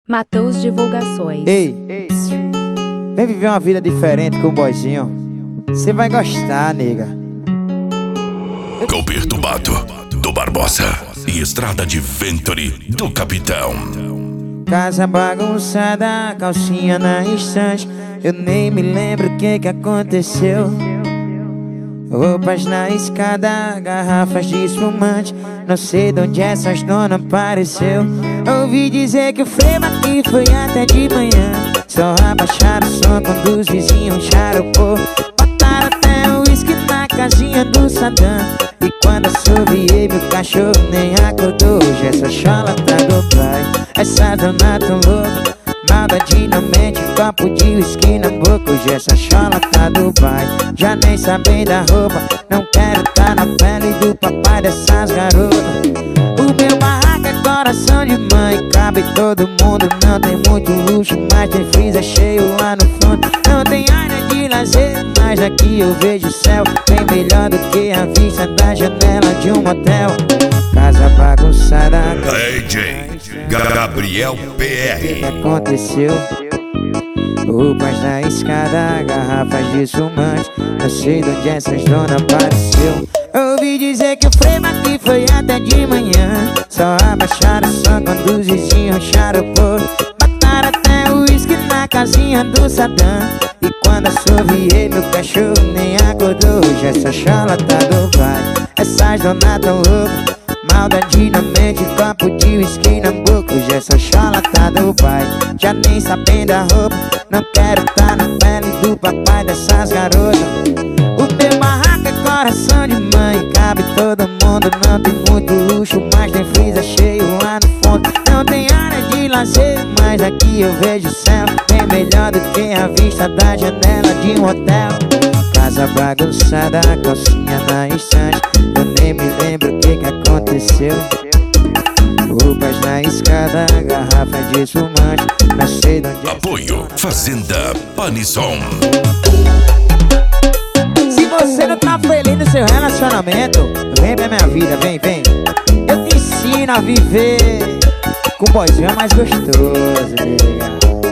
Matheus Divulgações. Ei, vem viver uma vida diferente com o boyzinho. Você vai gostar, nega. Com Perturbado, do Barbosa e Estrada de Venturi, do Capitão. Casa bagunçada, calcinha na estante. Eu nem me lembro o que aconteceu. Roupas na escada, garrafas de espumante. Não sei de onde essas donas apareceu. Ouvi dizer que o frevo aqui foi até de manhã. Só abaixaram o som quando os vizinhos charopou. Botaram até o uísque na casinha do Sadam. E quando assoviei, meu cachorro nem acordou. Hoje essa chola tá do pai, essa dona tão louca. Maldade na mente, copo de uísque na boca. Hoje essa chola tá do pai, já nem sabem da roupa. Não quero tá na pele do papai dessas garotas. O meu barraco é coração de mãe, cabe todo mundo. Não tem muito luxo, mas tem freezer cheio lá no fundo. Não tem área de lazer, mas aqui eu vejo o céu bem melhor do que a vista da janela de um motel. Casa bagunçada, DJ Gabriel o PR. que aconteceu? Roupas na escada, garrafas de espumante. Não sei de onde essas donas apareceu. Ouvi dizer que o frevo aqui foi até de manhã. Só abaixaram o som quando os vizinhos charopou. Botaram até o uísque na casinha do Sadam. E quando assoviei, meu cachorro nem acordou. Hoje essa chola tá do pai, essas donas tão loucas. Maldade na mente, copo de uísque na boca. Hoje essa chola tá do pai, já nem sabendo da roupa. Não quero tá na pele do papai dessas garotas. O meu barraco é coração de mãe, cabe todo mundo. Não tem muito luxo, mas tem freezer cheio lá no fundo. Não tem área de lazer, mas aqui eu vejo o céu bem melhor do que a vista da janela de um hotel. Casa bagunçada, calcinha na estante. Eu nem me lembro o que aconteceu. Roupas na escada, garrafa de espumante. Não sei de onde. Apoio Fazenda Panison. Se você não tá feliz no seu relacionamento, vem pra minha vida, vem, vem. Eu te ensino a viver com boyzinho mais gostoso, nega.